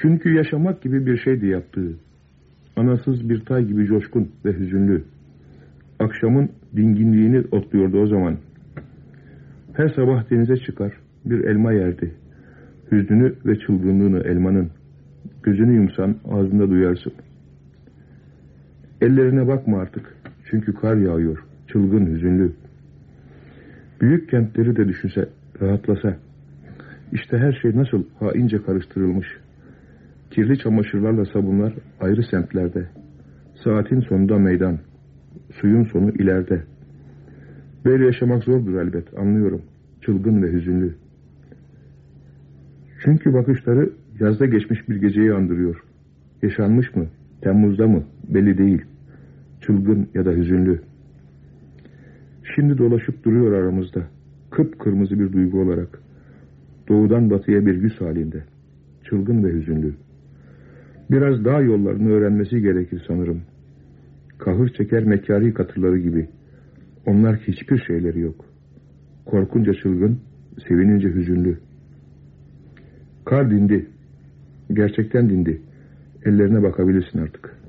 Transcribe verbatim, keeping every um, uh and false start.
Çünkü yaşamak gibi bir şeydi yaptığı. Anasız bir tay gibi coşkun ve hüzünlü. Akşamın dinginliğini otluyordu o zaman. Her sabah denize çıkar, bir elma yerdi. Hüznünü ve çılgınlığını elmanın. Gözünü yumsan ağzında duyarsın. Ellerine bakma artık. Çünkü kar yağıyor. Çılgın, hüzünlü. Büyük kentleri de düşünse, rahatlasa. İşte her şey nasıl haince karıştırılmış. Kirli çamaşırlarla sabunlar ayrı semtlerde. Saatin sonunda meydan. Suyun sonu ileride. Böyle yaşamak zordur elbet, anlıyorum. Çılgın ve hüzünlü. Çünkü bakışları yazda geçmiş bir geceyi andırıyor. Yaşanmış mı, Temmuz'da mı belli değil. Çılgın ya da hüzünlü. Şimdi dolaşıp duruyor aramızda. Kıpkırmızı bir duygu olarak. Doğudan batıya bir yüz halinde. Çılgın ve hüzünlü. Biraz daha yollarını öğrenmesi gerekir sanırım. Kahır çeker mekari katırları gibi. Onlar hiçbir şeyleri yok. Korkunca çılgın, sevinince hüzünlü. Kar dindi. Gerçekten dindi. Ellerine bakabilirsin artık.